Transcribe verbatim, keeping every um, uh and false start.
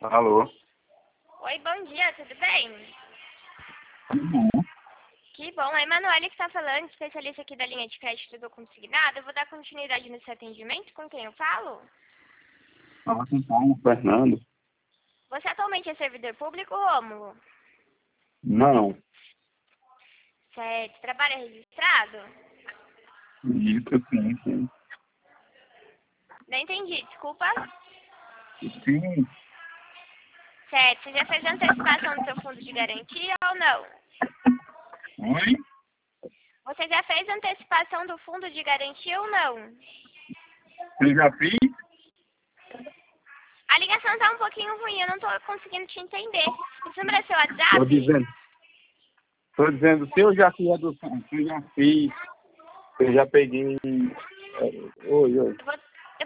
Alô? Oi, bom dia, tudo bem? Uhum. Que bom, a Emanuele que está falando, especialista aqui da linha de crédito do consignado. Eu vou dar continuidade nesse atendimento, com quem eu falo? Fala com o Paulo Fernando. Você atualmente é servidor público, Rômulo? Não. Certo, trabalho registrado? Isso, sim, sim. Não entendi, desculpa. Sim. Certo, você já fez a antecipação do seu fundo de garantia ou não? Oi? Você já fez a antecipação do fundo de garantia ou não? Você já fez? A ligação está um pouquinho ruim, eu não estou conseguindo te entender. Esse número é seu Tô WhatsApp? dizendo. Tô dizendo, se eu já fiz do se eu já fiz, eu já peguei. é, Oi, oi. Eu vou